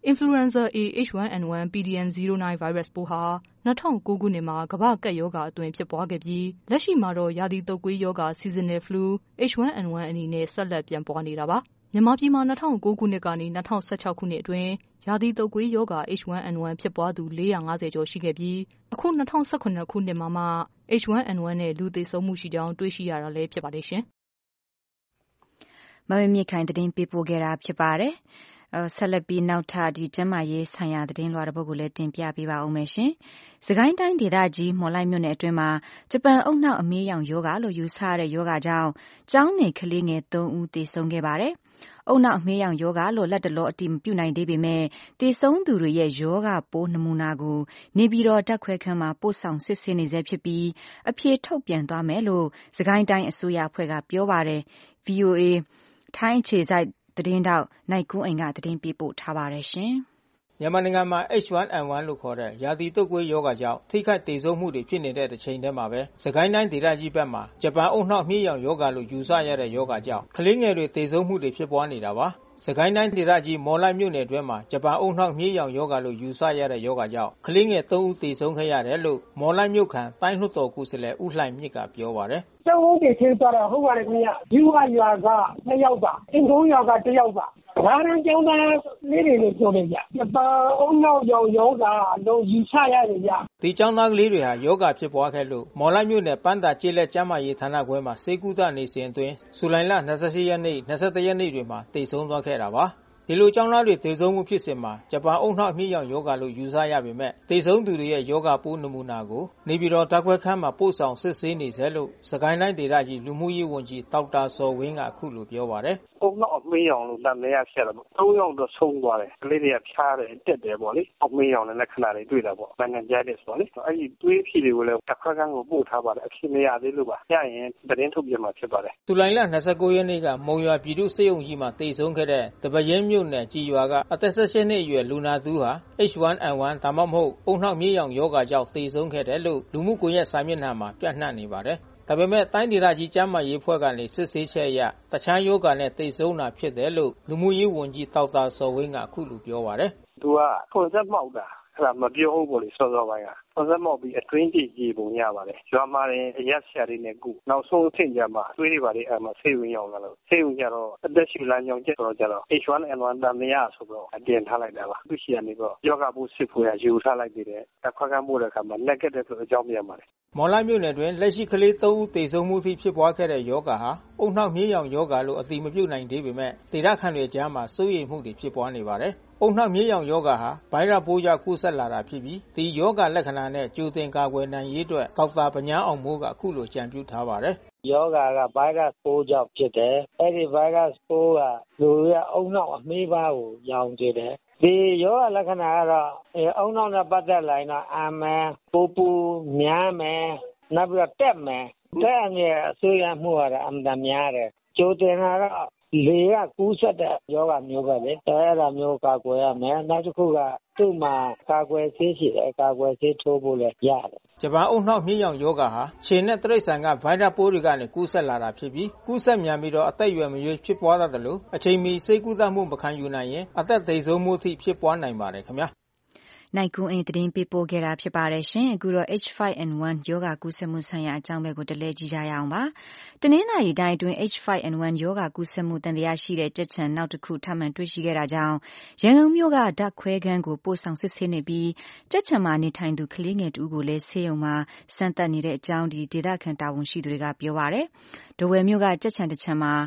Influenza A H1N1 PDM09 virus ပိုးဟာ2009 ခုနှစ်မှာကမ္ဘာ့ကပ်ရောဂါအတွင်းဖြစ်ပွားခဲ့ပြီးလက်ရှိမှာတော့ရာသီတုပ်ကွေးရောဂါ seasonal flu H1N1 အနေနဲ့ဆက်လက်ပြန့်ပွားနေတာပါမြန်မာပြည်မှာ2009ခုနှစ်ကနေ2016ခုနှစ်အတွင်းရာသီတုပ်ကွေးရောဂါ H1N1 ဖြစ်ပွားသူ450ကျော်ရှိခဲ့ပြီးအခု2018ခုနှစ်မှာမှ H1N1 နဲ့လူသေဆုံးမှုရှိကြောင်းတွေ့ရှိရတာလည်းဖြစ်ပါတယ်ရှင်မမမြင့်ခိုင်သတင်းပေးပို့ခဲ့တာဖြစ်ပါတယ်ဆက်လက်ပြီးနောက်ထပ်ဒီကျန်းမာရေးဆိုင်ရာသတင်းလွှာတစ်ပုဒ်ကိုလည်းတင်ပြပေးပါဦးမယ်ရှင်။စကိုင်းတိုင်းဒေသကြီးမော်လိုက်မြို့နယ်အတွင်းမှာဂျပန်အုတ်နှောက်အမေးရောင်ရောဂါလို့ယူဆရတဲ့ရောဂါကြောင့်ကျောင်းနေကလေးငယ်3ဦးသေဆုံးခဲ့ပါတယ်။အုတ်နှောက်အမေးရောင်ရောဂါလို့လက်တလောအတည်မပြုနိုင်သေးပေမဲ့သေဆုံးသူတွေရဲ့ရောဂါပိုးနမူနာကိုနေပြည်တော်ဓာတ်ခွဲခန်းမှာပို့ဆောင်စစ်ဆေးနေဆဲဖြစ်ပြီးအဖြေထုတ်ပြန်သွားမယ်လို့စကိုင်းတိုင်းအစိုးရအဖွဲ့ကပြောပါတယ်။ VOA ထိုင်းခြေစိုက်သတင်းတောက်နိုင်ကူးအိမ်ကသတင်းပေးပို့ထားပါတယ်ရှင်။မြန်မာနိုင်ငံမှာ H1N1 လို့ခေါ်တဲ့ရာသီတုပ်ကွေးရောဂါကြောင့်ထိခိုက်ဒေဆုံးမှုတွေဖြစ်နေတဲ့တစ်ချိန်တည်းမှာပဲစကိုင်းတိုင်းဒေသကြီးဘက်မှာဂျပန်အုတ်နှောက်မြီးရောင်ရောဂါလို့ယူဆရတဲ့ရောဂါကြောင့်ကလေးငယ်တွေဒေဆုံးမှုတွေဖြစ်ပွားနေတာပါ။စကိုင်းတိုင်းဒေသကြီးမော်လိုက်မြို့နယ်အတွင်းမှာဂျပန်အုတ်နှောက်မြီးရောင်ရောဂါလို့ယူဆရတဲ့ရောဂါကြောင့်ကလေးငယ်3ဦးသေဆုံးခဲ့ရတယ်လို့မော်လိုက်မြို့ခံတိုင်းလွှတ်တော်ကိုယ်စားလှယ်ဦးလှိုင်မြင့်ကပြောပါတယ်။ကျောင်းဦးတွေချင်းသွားတော့ဟုတ်ပါတယ်ခင်ဗျ။ယူဝရွာက2ယောက်ပါ။အင်ကုန်းရွာက1ယောက်ပါ။ဘာရန်ကျောင်းသားလေးတွေလို့ပြောတယ်ဗျ။ဂျပန်အုတ်နှောက်ရောဂါလို့ယူဆရတယ်ဗျ။ဒီကျောင်းသားကလေးတွေဟာရောဂါဖြစ်ပွားခဲ့လို့မော်လိုက်မြို့နယ်ပန်းသာကျေးလက်ကျန်းမာရေးဌာနခွဲမှာဆေးကုသနေစဉ်အတွင်းဇူလိုင်လ28ရက်နေ့21ရက်နေ့တွေမှာသေဆုံးသွားခဲ့တာပါ။ဒီလိုကျောင်းသားတွေသေဆုံးမှုဖြစ်စဉ်မှာဂျပန်အုတ်နှောက်မြီးရောင်ရောဂါလို့ယူဆရပေမဲ့သေဆုံးသူတွေရဲ့ရောဂါပိုးနမူနာကိုနေပြည်တော်ဓာတ်ခွဲခန်းမှာပို့ဆောင်စစ်ဆေးနေဆဲလို့စကိုင်းတိုင်းဒေသကြီးလူမှုရေးဝန်ကြီးဒေါက်တာဇော်ဝင်းကအခုလိုပြောပါတယ်။အုတ်နှောက်မြီးရောင်လို့နာမည်ရဖြစ်တယ်ပေါ့။3ယောက်တော့ဆုံးသွားတယ်။ကလေးတွေကဖြားတယ်တက်တယ်ပေါ့လေ။အုတ်မြီးရောင်နဲ့လက္ခဏာတွေတွေ့တာပေါ့။မန်နကြတယ်ဆိုတော့လေ။အဲ့ဒီသွေးဖြီတွေကိုလည်းဓာတ်ခွဲခန်းကိုပို့ထားပါတယ်။အဖြေမရသေးလို့ပါ။ရရင်သတင်းထုတ်ပြန်မှာဖြစ်ပါတယ်။ဇူလိုင်လ29ရက်နေ့ကမုံရွာပြည်သူ့စေယုံကြီးမှာသေဆုံးခဲ့တဲ့တပရင်းမြို့နယ်ကြည်ရွာကအသက်18နှစ်အရွယ်လူနာသူဟာ H1N1 ဒါမှမဟုတ်အုတ်နှောက်မြီးရောင်ရောဂါကြောင့်သေဆုံးခဲ့တယ်လို့လူမှုကွန်ရက်စာမျက်နှာမှာပြန့်နှံ့နေပါတယ်။ဒါပေမဲ့တိုင်းဒေသကြီးကျန်းမာရေးအဖွဲ့ကနေစစ်ဆေးချက်အရတခြားရောဂါနဲ့သေဆုံးတာဖြစ်တယ်လို့လူမှုရေးဝန်ကြီးဒေါက်တာဇော်ဝင်းကအခုလိုပြောပါတယ်။သူကဖွင့်ဆက်မောက်တာအဲ့ဒါမပြောဘူးပေါ့လေစောစောပိုင်းကဖွင့်ဆက်မောက်ပြီးအတွင်းကြည့်ကြည့်ပုံရပါတယ်။ရွာမှာရင်အရက်ဆရာတွေနဲ့ကုနောက်ဆုံးအထင်ကြမှာသွေးတွေပါလေအဲ့မှာဆေးဝင်ရောက်လာလို့ဆေးဝင်ကြတော့အသက်ရှူလမ်းကြောင်းကျတော့ကြတော့ H1N1 တမရဆိုတော့အတင်ထားလိုက်တာပါ။သူရှိရနေတော့ယောဂပိုးစစ်ဖို့ရယူထားလိုက်သေးတယ်။တစ်ခွက်ကပို့တဲ့အခါမှာ negative ဆိုအကြောင်းပြန်ပါတယ်မော်လိုက်မြို့နယ်တွင်လက်ရှိကလေး3ဦးသေဆုံးမှုထိဖြစ်ပွားခဲ့တဲ့ရောဂါဟာအုတ်နှောက်မြီးရောင်ရောဂါလို့အတိမပြုတ်နိုင်သေးပေမဲ့ဒေသခံတွေကြားမှာစိုးရိမ်မှုတွေဖြစ်ပွားနေပါတယ်။အုတ်နှောက်မြီးရောင်ရောဂါဟာဗိုင်းရပ်ပိုးကြောင့်ကူးစက်လာတာဖြစ်ပြီးဒီရောဂါလက္ခဏာနဲ့ကြိုတင်ကာကွယ်နိုင်ရေးအတွက်ဒေါက်တာပညာအောင်မိုးကအခုလိုကြံပြုထားပါတယ်။ယောဂါကဗိုင်းရပ်ပိုးကြောင့်ဖြစ်တယ်။အဲ့ဒီဗိုင်းရပ်ပိုးကလူရဲ့အုတ်နှောက်အမေးပါးကိုရောင်စေတယ်။ဒီယောဂလက္ခဏာကတော့အုတ်နှောက်နဲ့ပတ်သက်လာရင်တော့အာမယ်ပူပူများမယ်နောက်ပြီးတော့တက်မယ်တက်အနေအစိုးရမှုရတာအမှန်များတယ်ကြိုတင်တာတော့လေကကူးစက်တဲ့ယောဂမျိုးပဲလေအဲ့ဒါမျိုးကာကွယ်ရမယ်နောက်တစ်ခုကသူ့မှာကာကွယ်ဆေးရှိတယ်ကာကွယ်ဆေးထိုးဖို့လည်းရတယ်ဂျပန်အုတ်နှောက်မြီးရောင်ရောဂါဟာခြေနဲ့တိရစ္ဆာန်ကဗိုင်းရပ်ပိုးတွေကနေကူးစက်လာတာဖြစ်ပြီးကူးစက်မြန်ပြီးတော့အသက်အရွယ်မရွေးဖြစ်ပွားတတ်တယ်လို့အချိန်မီဆေးကုသမှုမခံယူနိုင်ရင်အသက်သေဆုံးမှုအထိဖြစ်ပွားနိုင်ပါတယ်ခင်ဗျာနိုင်ကွန်းအိမ်သတင်းပေးပို့ခဲ့တာဖြစ်ပါတယ်ရှင်အခုတော့ H5N1 ရောဂါကူးစက်မှုဆိုင်ရာအကြောင်းပဲကိုတလဲကြည့်ကြရအောင်ပါတနင်္လာရီတိုင်းအတွင်း H5N1 ရောဂါကူးစက်မှုတန်တရားရှိတဲ့ကြက်ချန်နောက်တစ်ခုထပ်မံတွေ့ရှိခဲ့တာကြောင့်ရန်ကုန်မြို့ကဓာတ်ခွဲခန်းကိုပို့ဆောင်စစ်ဆေးနေပြီးကြက်ချန်မှာနေထိုင်သူကလေးငယ်တူကိုလည်းဆေးရုံမှာစမ်းသပ်နေတဲ့အကြောင်းဒီဒေသခံတာဝန်ရှိသူတွေကပြောပါတယ်ဒဝယ်မြို့ကကြက်ချန်တစ်ချန်မှာ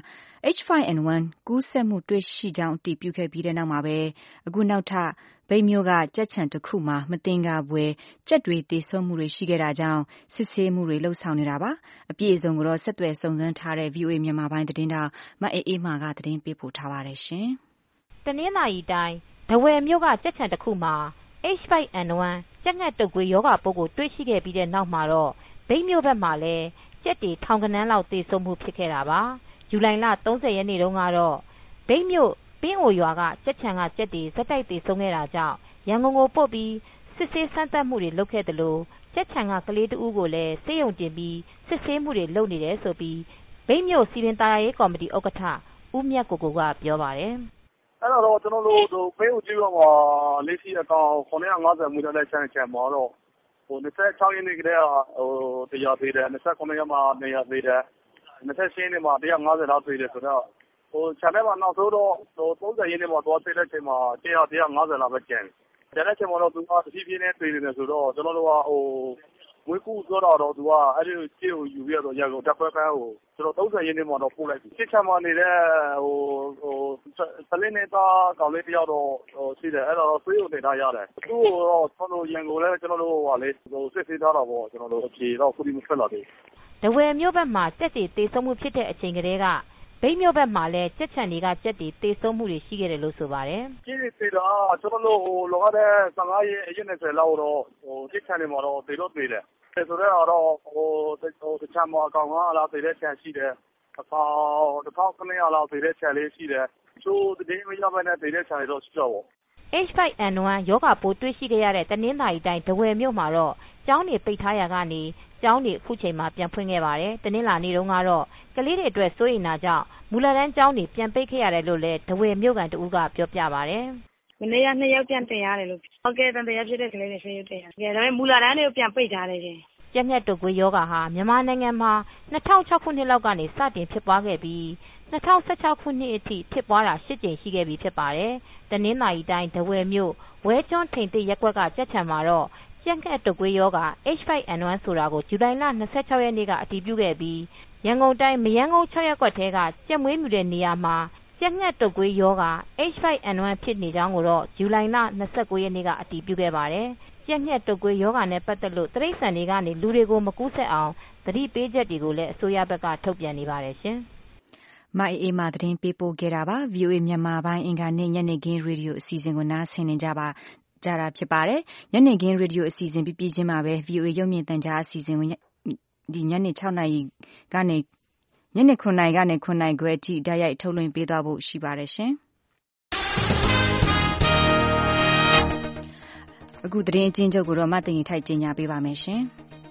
H5N1 ကူးစက်မှုတွေ့ရှိကြောင်းအတည်ပြုခဲ့ပြီးတဲ့နောက်မှာပဲအခုနောက်ထပ်ဗိတ်မျိုးကကြက်ချန်တစ်ခုမှာမတင်ကားပွဲကြက်တွေသေဆုံးမှုတွေရှိခဲ့တာကြောင့်စစ်ဆေးမှုတွေလှုပ်ဆောင်နေတာပါအပြည့်အစုံကိုတော့ဆက်သွယ်စုံစမ်းထားတဲ့ VOA မြန်မာပိုင်းသတင်းတောက်မအေးမာကသတင်းပေးပို့ထားပါတယ်ရှင်တနင်္လာရီတိုင်းဒဝယ်မြို့ကကြက်ချန်တစ်ခုမှာ H5N1 ကြက်ငှက်တုပ်ကွေးရောဂါပိုးကိုတွေ့ရှိခဲ့ပြီးတဲ့နောက်မှာတော့ဗိတ်မျိုးဘက်မှာလည်းကြက်တွေထောင်ကနန်းလောက်သေဆုံးမှုဖြစ်ခဲ့တာပါဇူလိုင်လ30ရက်နေ့တုန်းကတော့ဗိတ်မြို့ပင်းအိုရွာကကြက်ချန်ကကြက်တွေဇက်တိုက်သေဆုံးခဲ့တာကြောင့်ရန်ကုန်ကိုပို့ပြီးစစ်ဆေးစမ်းသပ်မှုတွေလုပ်ခဲ့တယ်လို့ကြက်ချန်ကကလေးတဦးကိုလည်းဆေးရုံတင်ပြီးစစ်ဆေးမှုတွေလုပ်နေတယ်ဆိုပြီးဗိတ်မြို့စီရင်သားရေးကော်မတီဥက္ကဋ္ဌဦးမြတ်ကိုကိုကပြောပါတယ်အဲ့တော့ကျွန်တော်တို့ဖေးဦးကြီးရောလေးစီအကောင်950မူတတဲ့ချမ်းမှာတော့26ရက်နေ့ကတည်းကတရားသေးတယ်29ရက်မှာနေရသေးတယ်28ရက်နေ့မှာ150လောက်သေးတယ်ဆိုတော့ခြံထဲမှာနောက်ဆုံးတော့30ရက်နေ့မှာသွားသေးတဲ့ချိန်မှာ150လောက်ပဲကျန်တယ်တဲ့ချိန်မှာတော့သူကတဖြည်းဖြည်းနဲ့သေးနေတယ်ဆိုတော့ကျွန်တော်တို့ကဝေကူပြောတော့သူကအဲ့ဒီကြေးကိုယူပြီးတော့ရကုန်တပ်ခွဲခန်းကိုကျွန်တော်30ရက်နေ့မှာတော့ပို့လိုက်ပြီစစ်ချမ်းမှာနေတဲ့စလင်းနေတာကောင်လေးတယောက်တော့ရှိတယ်အဲ့တော့ဆွေးရုံတင်ထားရတယ်သူ့ကိုတော့ကျွန်တော်ရန်ကုန်လဲကျွန်တော်တို့ဟာလေစစ်ဆေးထားတော့ပေါ့ကျွန်တော်တို့အဖြေတော့ခုထိမထွက်လာသေးဘူး။တဝယ်မြို့ဘက်မှာကြက်တွေတေဆုံးမှုဖြစ်တဲ့အချိန်ကလေးကဘိတ်မြို့ဘက်မှာလည်းကြက်ချံတွေကကြက်တွေတေဆုံးမှုတွေရှိခဲ့တယ်လို့ဆိုပါတယ်။ကြည့်တေတော့ကျွန်တော်တို့လောကတဲ့15ရက်အရင်20လောက်တော့ကြက်ချံတွေမှာတော့တေတော့တေတယ်ဆိုတော့တခြားမှာအကောင်ကလာသေးတဲ့ခြံရှိတယ်အကောင်1900လောက်သေးတဲ့ခြံလေးရှိတယ်ချိုးတည်မရဘဲနဲ့သေးတဲ့ခြံတွေတော့ရှိတော့ပေါ့ H5N1 ရောဂါပိုးတွေ့ရှိခဲ့ရတဲ့တနင်္သာရီတိုင်းတဝယ်မြို့မှာတော့ကျောင်းတွေပိတ်ထားရာကနေကျောင်းတွေအခုချိန်မှာပြန်ဖွင့်ခဲ့ပါတယ်တနင်္လာနေ့တုန်းကတော့ကလေးတွေအတွက်စိုးရိမ်တာကြောင့်မူလတန်းကျောင်းတွေပြန်ပိတ်ခဲ့ရတယ်လို့လည်းတဝယ်မြို့ကန်တဦးကပြောပြပါတယ်မနေ့က2ယောက်ပြန်တင်ရတယ်လို့ဟုတ်ကဲ့တန်တရားဖြစ်တဲ့ကလေးတွေဆေးရုံတင်ရတယ်ဒါပေမဲ့မူလတန်းတွေကိုပြန်ပိတ်ထားတယ်ရှင်ကြက်ငှက်တုပ်ကွေးရောဂါဟာမြန်မာနိုင်ငံမှာ2006ခုနှစ်လောက်ကနေစတင်ဖြစ်ပွားခဲ့ပြီး2016ခုနှစ်အထိဖြစ်ပွားတာ8ကြိမ်ရှိခဲ့ပြီဖြစ်ပါတယ်။တနင်္သာရီတိုင်းထားဝယ်မြို့ဝဲကျွန်းထိန်သစ်ရပ်ကွက်ကကြက်ချံမှာတော့ကြက်ငှက်တုပ်ကွေးရောဂါ H5N1 ဆိုတာကိုဇူလိုင်လ26ရက်နေ့ကအတည်ပြုခဲ့ပြီးရန်ကုန်တိုင်းမရမ်းကုန်း6ရပ်ကွက်ထဲကကြက်မွေးမြူတဲ့နေရာမှာကြက်ငှက်တုပ်ကွေးရောဂါ H5N1 ဖြစ်နေကြောင်းကိုတော့ဇူလိုင်လ29ရက်နေ့ကအတည်ပြုခဲ့ပါတယ်။ကြက်ငှက်တုပ်ကွေးရောဂါနဲ့ပတ်သက်လို့တိရစ္ဆာန်တွေကနေလူတွေကိုမကူးစက်အောင်သတိပေးချက်တွေကိုလည်းအစိုးရဘက်ကထုတ်ပြန်နေပါတယ်ရှင်။မအေးမာသတင်းပေးပို့ခဲ့တာပါ VOA မြန်မာပိုင်းအင်္ဂါနေ့ညနေခင်းရေဒီယိုအစီအစဉ်ကိုနားဆင်နေကြတာဖြစ်ပါတယ်ညနေခင်းရေဒီယိုအစီအစဉ်ပြီးချင်းမှာပဲ VOA ရုပ်မြင်သံကြားအစီအစဉ်ကိုဒီညနေ6နာရီကနေညနေ9နာရီကနေ9နာရီခွဲအထိဓာတ်ရိုက်ထုတ်လွှင့်ပေးသွားဖို့ရှိပါတယ်ရှင်အခုသတင်းအချင်းချုပ်ကိုတော့မသိရင်ထိုက်ကျင်ညာပေးပါမယ်ရှင်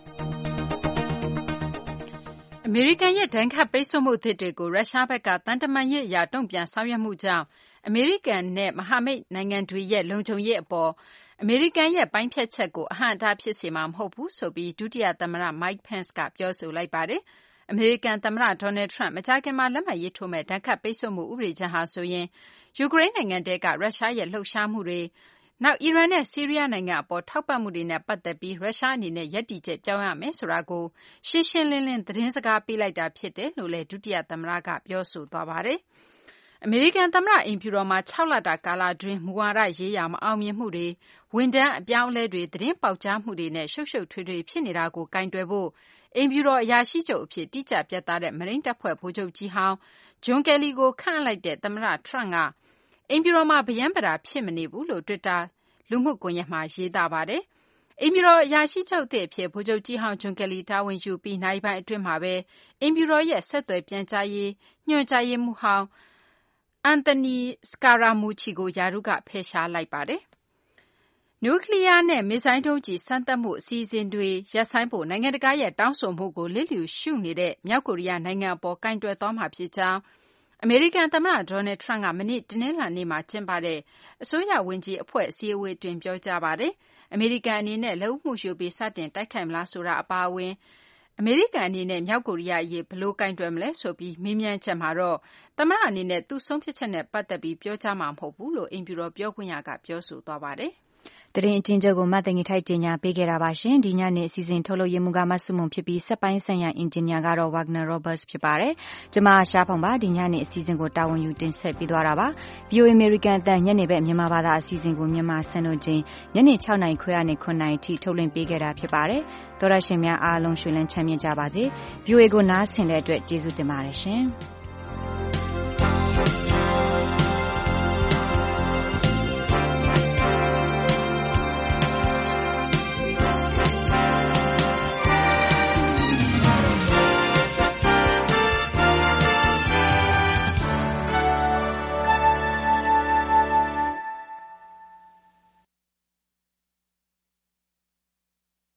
အမေရိကန်ရဲ့ဒဏ်ခတ်ပိတ်ဆို့မှုအသစ်တွေကိုရုရှားဘက်ကတန်တမာရေးအရာတုံ့ပြန်ဆောင်ရွက်မှုကြောင့်အမေရိကန်နဲ့မဟာမိတ်နိုင်ငံတွေရဲ့လုံခြုံရေးအပေါ်အမေရိကန်ရဲ့ပိုင်းဖြတ်ချက်ကိုအဟန့်အတားဖြစ်စေမှာမဟုတ်ဘူးဆိုပြီးဒုတိယသမ္မတ Mike Pence ကပြောဆိုလိုက်ပါတယ်။အမေရိကန်သမ္မတ Donald Trump မကြာခင်မှာလက်မှတ်ရေးထိုးမဲ့ဒဏ်ခတ်ပိတ်ဆို့မှုဥပဒေကြမ်းဟာဆိုရင်ယူကရိန်းနိုင်ငံတဲကရုရှားရဲ့လှုပ်ရှားမှုတွေနောက်အီရန်နဲ့ဆီးရီးယားနိုင်ငံအပေါ်ထောက်ပံ့မှုတွေနဲ့ပတ်သက်ပြီးရုရှားအနေနဲ့ရပ်တည်ချက်ပြောင်းရမယ်ဆိုတာကိုရှင်းရှင်းလင်းလင်းသတင်းစကားပေးလိုက်တာဖြစ်တယ်လို့လည်းဒုတိယသမ္မတကပြောဆိုသွားပါတယ်။အမေရိကန်သမ္မတအိမ်ဖြူတော်မှာ6လတာကာလအတွင်းမူဝါဒရေးရာမအောင်မြင်မှုတွေဝန်ထမ်းအပြောင်းအလဲတွေသတင်းပေါက်ကြားမှုတွေနဲ့ရှုပ်ရှုပ်ထွေးထွေးဖြစ်နေတာကိုကင်တွယ်ဖို့အိမ်ဖြူတော်အရာရှိချုပ်အဖြစ်တိကျပြတ်သားတဲ့မရိန်းတပ်ဖွဲ့ဗိုလ်ချုပ်ကြီးဟောင်းဂျွန်ကယ်လီကိုခန့်အပ်လိုက်တဲ့သမ္မတ Trump ကအိမ်ဖြူတော်မှာဗျမ်းပရာဖြစ်မနေဘူးလို့ Twitter လူမှုကွန်ရက်မှာရေးသားပါတယ်။အိမ်ဖြူတော်အရာရှိချုပ်အသစ်အဖြစ်ဗိုလ်ချုပ်ကြီးဟောင်းဂျွန်ကယ်လီတာဝန်ယူပြီးနိုင်ပိုင်းအတွင်းမှာပဲအိမ်ဖြူတော်ရဲ့ဆက်သွယ်ပြန်ကြားရေးညွှန်ကြားရေးမှူးဟောင်းအန်တိုနီစကာရာမူချီကိုယာရုကဖယ်ရှားလိုက်ပါတယ်။နျူကလ িয়ার နဲ့မစ်ဇိုင်းဒုံးကျည်စမ်းသပ်မှုအစီအစဉ်တွေရပ်ဆိုင်းဖို့နိုင်ငံတကာရဲ့တောင်းဆိုမှုကိုလစ်လျူရှုနေတဲ့မြောက်ကိုရီးယားနိုင်ငံအပေါ်ကင်တွယ်သွားမှာဖြစ်ကြောင်းအမေရိကန်သမ္မတ Donald Trump ကမနေ့တနင်္လာနေ့မှာကျင်းပတဲ့အစိုးရဝန်ကြီးအဖွဲ့အစည်းအဝေးတွင်ပြောကြားပါတယ်။အမေရိကန်အနေနဲ့လက်ဦးမှုယူပြီးစတင်တိုက်ခိုက်မလားဆိုတာအပါအဝင်အမေရိကန်အနေနဲ့မြောက်ကိုရီးယားအရေးဘယ်လိုကင်တွယ်မလဲဆိုပြီးမေးမြန်းချက်မှာတော့သမ္မတအနေနဲ့သူ့ဆုံးဖြတ်ချက်နဲ့ပတ်သက်ပြီးပြောကြားမှာမဟုတ်ဘူးလို့အိမ်ဖြူတော်ပြောခွင့်ရကပြောဆိုသွားပါတယ်။သတင်းအချင်းချုပ်ကိုမသိင်္ဂီထိုက်တင်ညာပေးခဲ့တာပါရှင်ဒီညနေအစီအစဉ်ထုတ်လုပ်ရေးမှူးကမဆုမွန်ဖြစ်ပြီးစက်ပိုင်းဆိုင်ရာအင်ဂျင်နီယာကတော့ Wagner Roberts ဖြစ်ပါတယ်ကျွန်မရှားဖောင်ပါဒီညနေအစီအစဉ်ကိုတာဝန်ယူတင်ဆက်ပေးသွားတာပါ VOA American အသံညနေဘက်မြန်မာဘာသာအစီအစဉ်ကိုမြန်မာစံတော်ချိန်ညနေ6နာရီခွဲကနေ9နာရီထိထုတ်လွှင့်ပေးခဲ့တာဖြစ်ပါတယ်သောရရှင်များအားလုံးရွှေလန်းချမ်းမြေ့ကြပါစေ VOA ကိုနားဆင်တဲ့အတွက်ကျေးဇူးတင်ပါတယ်ရှင်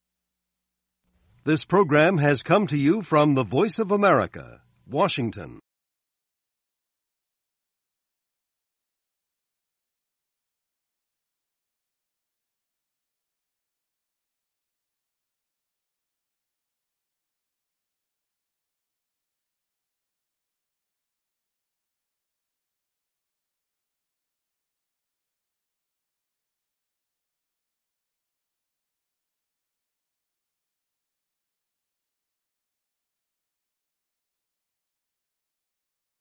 This program has come to you from the Voice of America, Washington.